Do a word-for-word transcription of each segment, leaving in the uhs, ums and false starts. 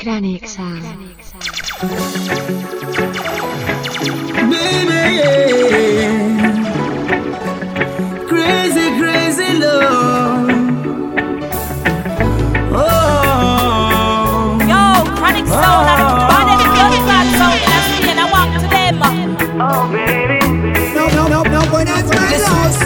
Chronic Sound. Baby, yeah. Crazy, crazy love. Oh, yo, Chronic Sound. I'm bad at the building that sound. That's me and I walk to them. oh, baby. No, no, no, no, boy, that's my house.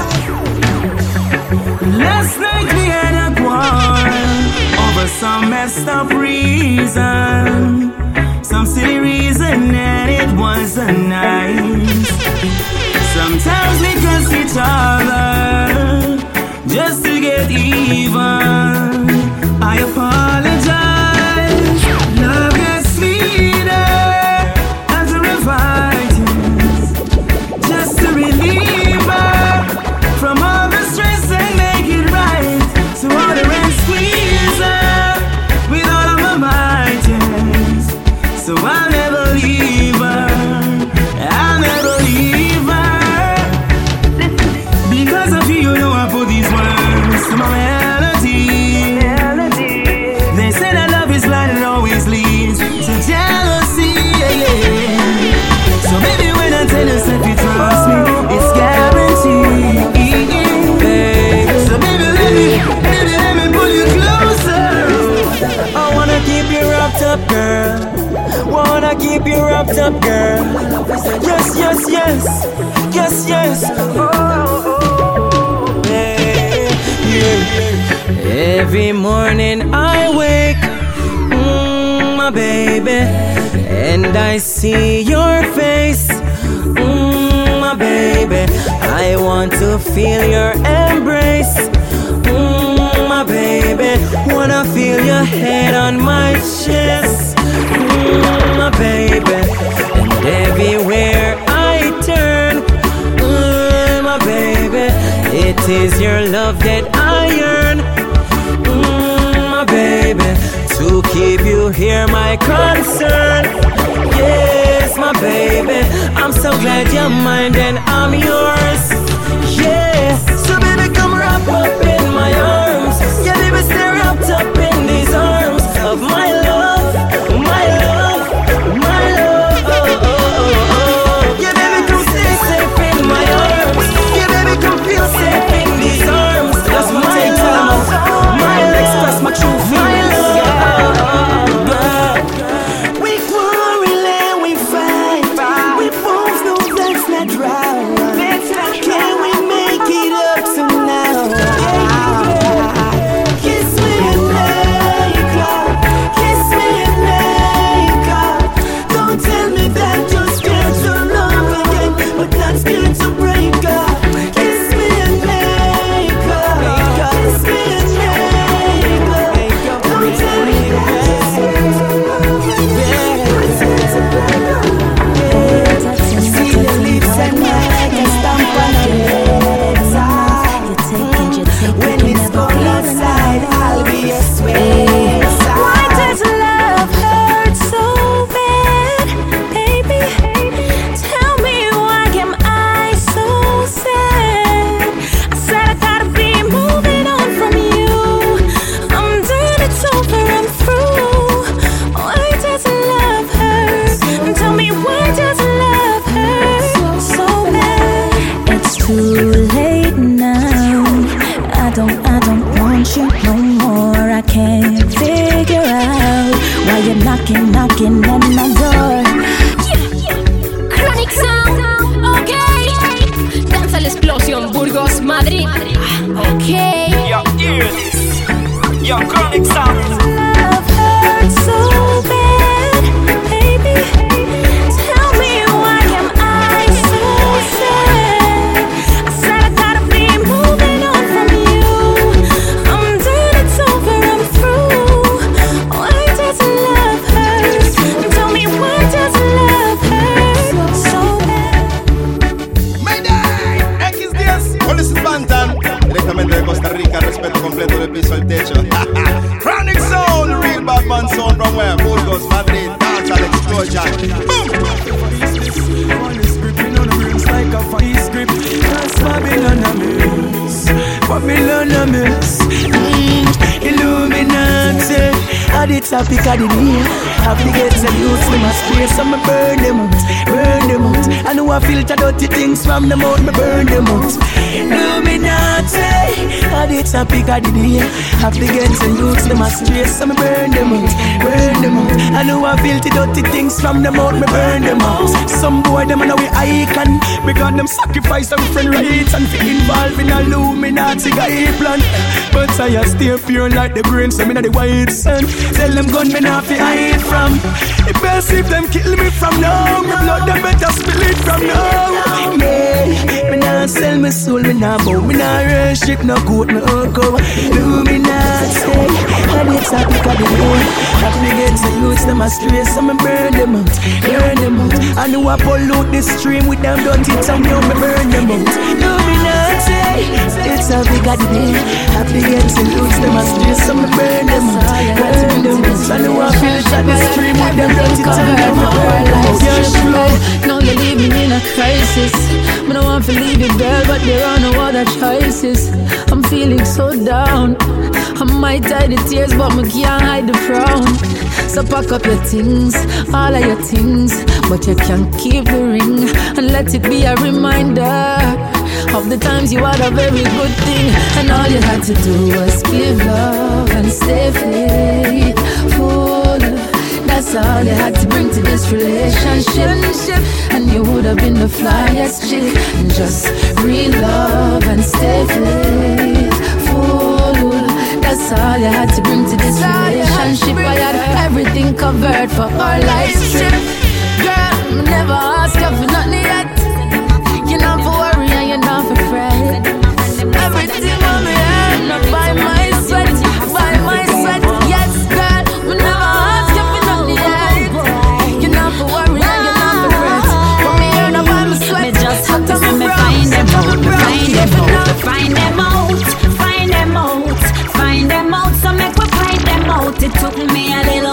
Last night we had a quarrel over some messed up reason. Some silly reason, and it wasn't nice. Sometimes we curse each other just to get even. I apologize. Love gets sweeter after a fight, just to relieve her from all the stress and make it right. So hold her and squeeze her with all of my might, yes. So I'll never leave her, I'll never leave her. Because of you, you know I put these words to my melody. They say that love is blind and always leads to jealousy, yeah, yeah. So baby, when I tell you if you trust me, it's guaranteed, baby. So baby, let me, baby, let me pull you closer. I wanna keep you wrapped up, girl. Wanna keep you wrapped up, girl. Yes, yes, yes, yes, yes. Oh, oh, yeah, yeah. Every morning I wake, mm, my baby, and I see your face, mm, my baby. I want to feel your embrace, mm, my baby. Wanna feel your head on my chest, mm, my baby. And everywhere I turn, mm, my baby, it is your love that I yearn, mm, my baby. To keep you here, my concern. Yes, my baby. I'm so glad you're mine and I'm yours. Yeah. So baby, come wrap up in my arms. Yeah, baby, stay wrapped up in these arms of my love, my love, my love. Oh, oh, oh, oh. Yeah, baby, come stay safe in my arms. Yeah, baby, come feel safe in these arms of my love, my love, express my true feelings. We quarrel and we fight. We both know that's not right. Can we make it up somehow? Kiss me and make up. Kiss me and make up. Don't tell me that you're scared to love again, but not scared to break up. Kiss me and make up. Kiss me and make up. Don't tell me that you're scared to love again, but scared to break up. See the lips and make a stamp on your legs. When it's cold outside, I'll be a sweat. Why does love hurt so bad, baby? Tell me, why am I so sad? I said I gotta be moving on from you. I'm done, it's over, I'm through. Why does love hurt? Tell me, why does love hurt so bad? It's too late now. I don't, I don't want you no more. I can't figure out why you're knocking, knocking at my door. Chronic Sound. Okay. Danza la explosión, Burgos, Madrid. Okay. Yo, hear this. Yo, Chronic Sound. Love hurts so bad, baby. Tell me, why am I so sad? I said I gotta be moving on from you. I'm done, it's over, I'm through. Why does love hurt? Tell me, why does love hurt so bad? Mayday, X diez. Hola, this is Bantan. Directamente de Costa Rica, respeto completo del piso al techo. Chronic Sound, the real bad man sound from where? Burgos, Madrid, dance and explosion. Boom! Like a fire script, cause Babylon a mess, Babylon a mess. Mm, Illuminati, At the topic of the day, have to get some youths in my space, so me burn them out, burn them out. I know I filter dirty things from them out, me burn them out. Illuminati. At the topic of the day, have to get some youths in my space, so me burn them out, burn them out. I know I filter dirty things from them out, me burn them out. Some boy them on a way icon, because them sacrifice some friend rights and fit involved in Illuminati guy plan. But I stay pure like the grain, so me not the white sun. Tell them gunmen off the hide from. The best if them kill me from now. My blood them better spill it from now. Yeah, me not sell my soul, me not bow, me not worship no goat, no uncle. Illuminati, and it's a pick of the day. Have to get the youths them astray, so me burn them out, burn them out. I know I pollute the stream with them dirty tongue, now me burn them out. Illuminati, it's a pick of the day. Have to get the youths them astray, so me burn them out, burn them out. I know I filter the stream with them dirty tongue, now me burn them out. Now you're living in a crisis. I don't want to leave you, girl, but there are no other choices. I'm feeling so down. I might hide the tears, but I can't hide the frown. So pack up your things, all of your things, but you can keep the ring and let it be a reminder of the times you had a very good thing, and all you had to do was give love and stay faithful. That's all you had to bring to this relationship, and you would have been the flyest chick. And just real love and stay faithful. That's all you had to bring to this relationship. I had everything covered for our life's trip. Girl, never ask you for nothing yet. You're not for worry and you're not for fret. Everything on me hand, not by my sweat, by my sweat. Yes, girl, me never ask you for nothing yet. You're not for worry and you're not for fret. For me, you're not by my sweat. Me just have to see me find them out, find them out, find them out, find them out, find them out. So make we find them out. It took me a little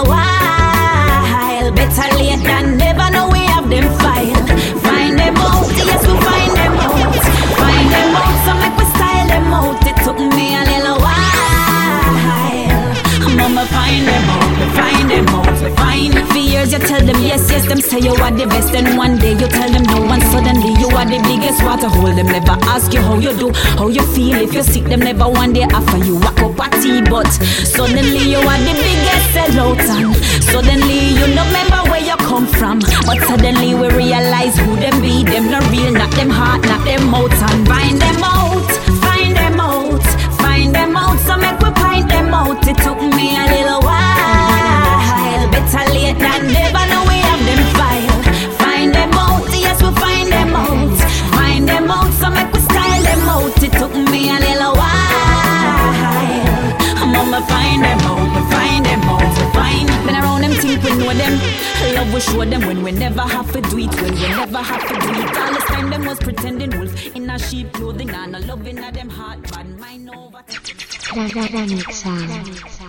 while, better late than never. Know we have them file. Find them out, yes we find them out, find them out. So make we style them out. It took me a little while. Mama find them out, we find them out, we find. For years you tell them yes, yes, them say you are the best. And one day you tell them no, and suddenly you are the biggest. Water hole, them never ask you how you do, how you feel. If you sick, them never one day offer you a cup of tea. But suddenly you are the biggest sellout, and suddenly you no remember where you come from. But suddenly we realize who them be. Them not real, not them heart, not them mouth. And find them out, find them out, find them out. So make we find them out. It took me a little while, better late than never. Know we have them file. Find them out, yes we find them out, find them out. So make we style them out. It took me a little while. Mama find them out, we find them out, we find. Been around them think we know them. Love we show them when we never have to do it, when we never have to do it. All this time them was pretending wolf in a sheep clothing, and a love in a them heart, bad mind over. Remixar.